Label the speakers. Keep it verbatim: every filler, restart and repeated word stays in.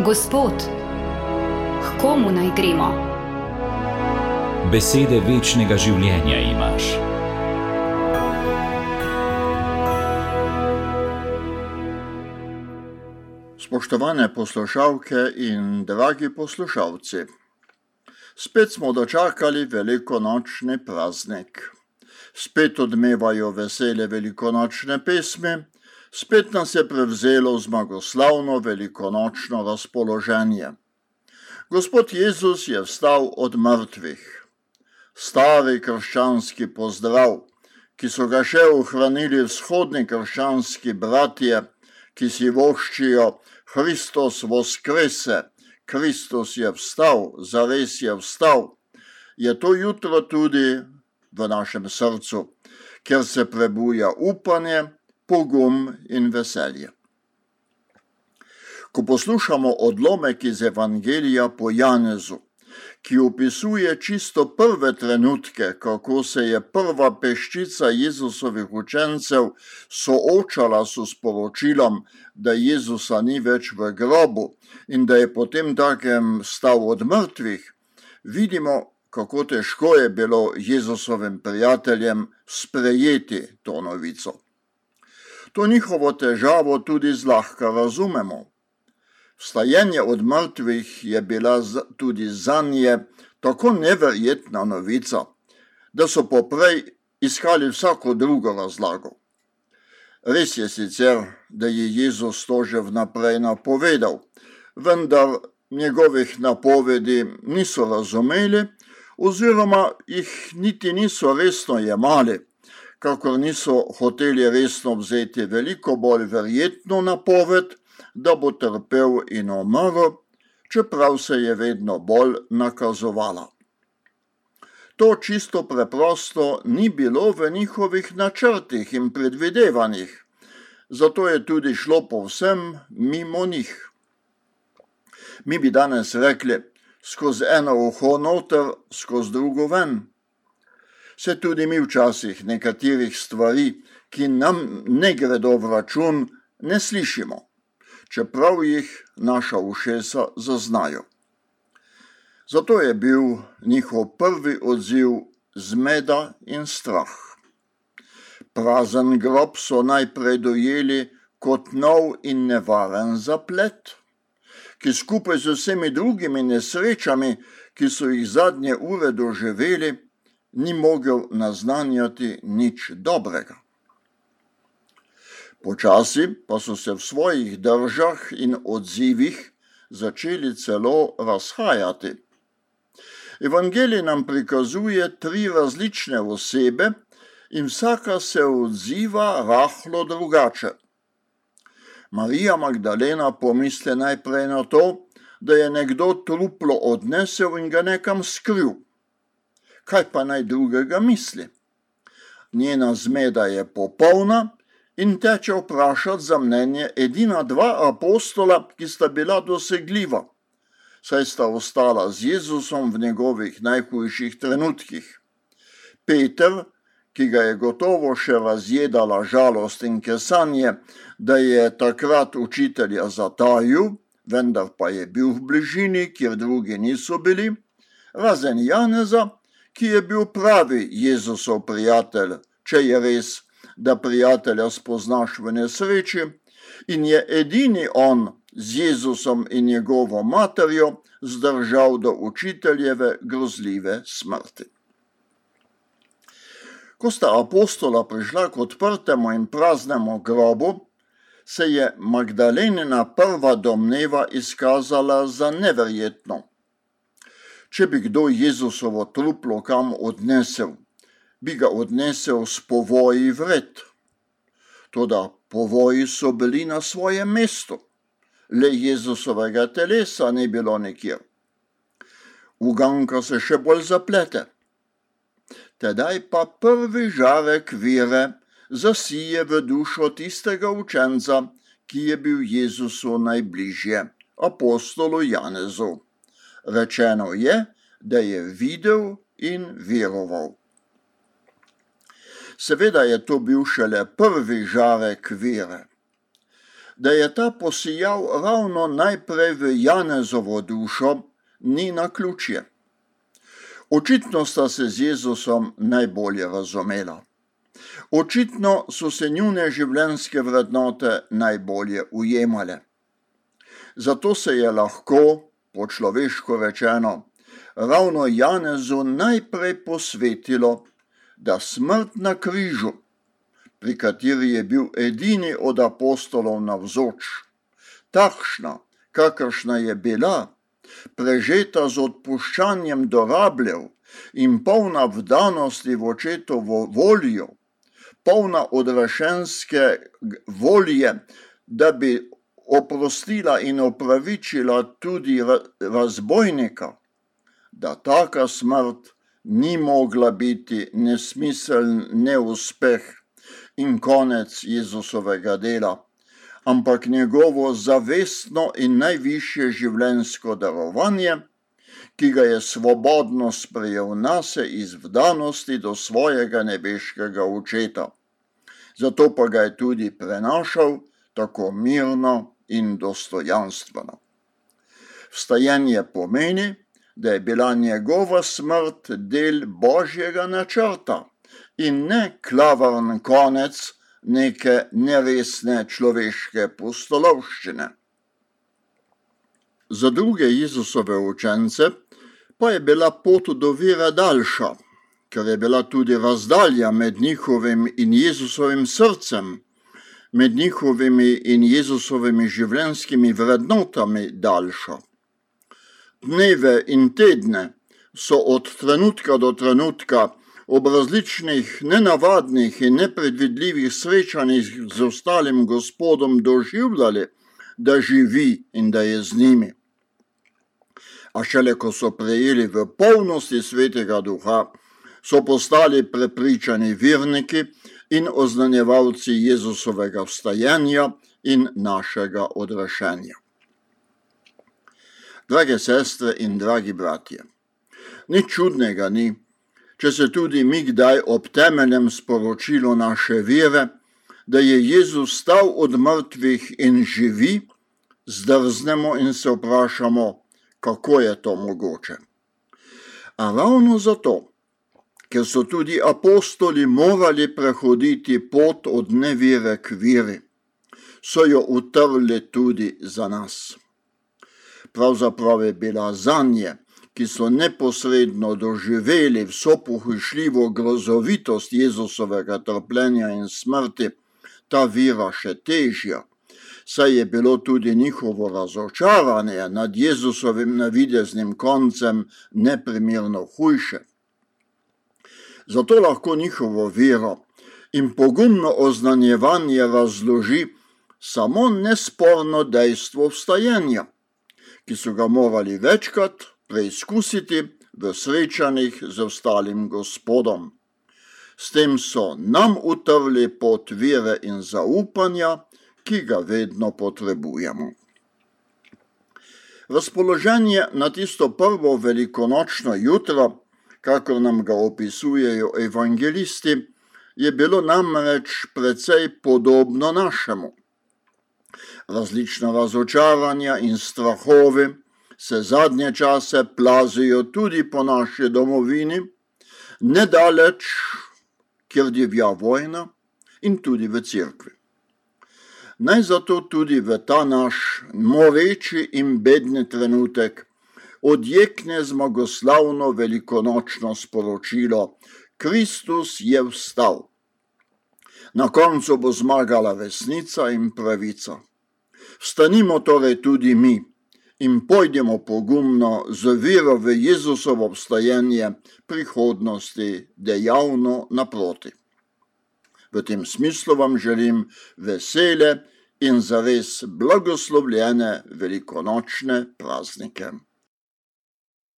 Speaker 1: Gospod, k komu naj gremo?
Speaker 2: Besede večnega življenja imaš.
Speaker 3: Spoštovane poslušalke in dragi poslušalci, spet smo dočakali velikonočni praznik. Spet odmevajo vesele velikonočne pesmi, spet nas je prevzelo zmagoslavno velikonočno razpoloženje. Gospod Jezus je vstal od mrtvih. Stari krščanski pozdrav, ki so ga še ohranili vzhodni krščanski bratje, ki si voščijo Hristos voskrese, Kristus je vstal, zares je vstal, je to jutro tudi v našem srcu, ker se prebuja upanje, pogum in veselje. Ko poslušamo odlomek iz Evangelija po Janezu, ki opisuje čisto prve trenutke, kako se je prva peščica Jezusovih učencev soočala s sporočilom, da Jezusa ni več v grobu in da je potem takem stal od mrtvih, vidimo, kako težko je bilo Jezusovim prijateljem sprejeti to novico. To njihovo težavo tudi zlahka razumemo. Vstajenje od mrtvih je bila tudi zanje tako neverjetna novica, da so poprej iskali vsako drugo razlago. Res je sicer, da je Jezus to že vnaprej napovedal, vendar njegovih napovedi niso razumeli oziroma jih niti niso resno jemali, kakor niso hoteli resno vzeti veliko bolj verjetno napoved, da bo trpel in umrl, čeprav se je vedno bolj nakazovala. To čisto preprosto ni bilo v njihovih načrtih in predvidevanjih, zato je tudi šlo povsem mimo njih. Mi bi danes rekli, skozi eno uho noter, skozi drugo ven. Se tudi mi včasih nekaterih stvari, ki nam ne gredo v račun, ne slišimo, čeprav jih naša ušesa zaznajo. Zato je bil njihov prvi odziv zmeda in strah. Prazen grob so najprej dojeli kot nov in nevaren zaplet, ki skupaj z vsemi drugimi nesrečami, ki so jih zadnje ure doživeli, ni mogel naznanjati nič dobrega. Počasi pa so se v svojih držah in odzivih začeli celo razhajati. Evangelij nam prikazuje tri različne osebe in vsaka se odziva rahlo drugače. Marija Magdalena pomisli najprej na to, da je nekdo truplo odnesel in ga nekam skril. Kaj pa naj drugega misli? Njena zmeda je popolna in teče vprašati za mnenje edina dva apostola, ki sta bila dosegljiva, saj sta ostala z Jezusom v njegovih najhujših trenutkih. Peter, ki ga je gotovo še razjedala žalost in kesanje, da je takrat učitelja zatajil, vendar pa je bil v bližini, kjer drugi niso bili, razen Janeza, ki je bil pravi Jezusov prijatelj, če je res, da prijatelja spoznaš v nesreči, in je edini on z Jezusom in njegovo materjo zdržal do učiteljeve grozljive smrti. Ko sta apostola prišla k odprtemu in praznemu grobu, se je Magdalenina prva domneva izkazala za neverjetno. Če bi kdo Jezusovo truplo kam odnesel, bi ga odnesel s povoji vred. Toda povoji so bili na svojem mestu, le Jezusovega telesa ni bilo nikjer. Uganka se še bolj zaplete. Tedaj pa prvi žarek vere zasije v dušo tistega učenca, ki je bil Jezusu najbližje, apostolu Janezu. Rečeno je, da je videl in veroval. Seveda je to bil šele prvi žarek vere. Da je ta posijal ravno najprej v Janezovo dušo, ni naključje. Očitno sta se z Jezusom najbolje razumela. Očitno so se njune življenjske vrednote najbolje ujemale. Zato se je lahko, po človeško rečeno, ravno Janezu najprej posvetilo, da smrt na križu, pri kateri je bil edini od apostolov navzoč, takšna, kakršna je bila, prežeta z odpuščanjem do rabljev in polna vdanosti v očetovo voljo, polna odrašenske volje, da bi oprostila in opravičila tudi razbojnika, da taka smrt ni mogla biti nesmiseln neuspeh in konec Jezusovega dela, ampak njegovo zavestno in najvišje življenjsko darovanje, ki ga je svobodno sprejel nase iz vdanosti do svojega nebeškega očeta. Zato pa ga je tudi prenašal tako mirno in dostojanstveno. Vstajenje pomeni, da je bila njegova smrt del Božjega načrta in ne klavrn konec neke neresne človeške pustolovščine. Za druge Jezusove učence pa je bila pot do vere daljša, ker je bila tudi razdalja med njihovim in Jezusovim srcem, med njihovimi in Jezusovimi življenjskimi vrednotami daljša. Dneve in tedne so od trenutka do trenutka ob različnih nenavadnih in nepredvidljivih srečanjih z ostalim Gospodom doživljali, da živi in da je z njimi. A šele ko so prejeli v polnosti Svetega Duha, so postali prepričani verniki in oznanjevalci Jezusovega vstajenja in našega odrašenja. Drage sestre in dragi bratje, nič čudnega ni, če se tudi mi kdaj ob temeljnem sporočilu naše vere, da je Jezus stal od mrtvih in živi, zdrznemo in se vprašamo, kako je to mogoče. A ravno zato, ker so tudi apostoli morali prehoditi pot od nevere k veri, so jo utrli tudi za nas. Pravzaprav je bila zanje, ki so neposredno doživeli vso pohišljivo grozovitost Jezusovega trpljenja in smrti, ta vera še težja, saj je bilo tudi njihovo razočaranje nad Jezusovim navideznim koncem neprimerno hujše. Zato lahko njihovo vero in pogumno oznanjevanje razloži samo nesporno dejstvo vstajenja, ki so ga morali večkrat preizkusiti v srečanjih z ostalim Gospodom. S tem so nam utrli pot vere in zaupanja, ki ga vedno potrebujemo. Razpoloženje na tisto prvo velikonočno jutro, kakor nam ga opisujejo evangelisti, je bilo namreč precej podobno našemu. Različna razočaranja in strahovi se zadnje čase plazijo tudi po naši domovini, nedaleč, kjer divja vojna, in tudi v cerkvi. Naj zato tudi v ta naš moreči in bedni trenutek odjekne zmagoslavno velikonočno sporočilo: Kristus je vstal. Na koncu bo zmagala resnica in pravica. Vstanimo torej tudi mi in pojdemo pogumno z vero v Jezusovo vstajenje prihodnosti dejavno naproti. V tem smislu vam želim vesele in zares blagoslovljene velikonočne praznike.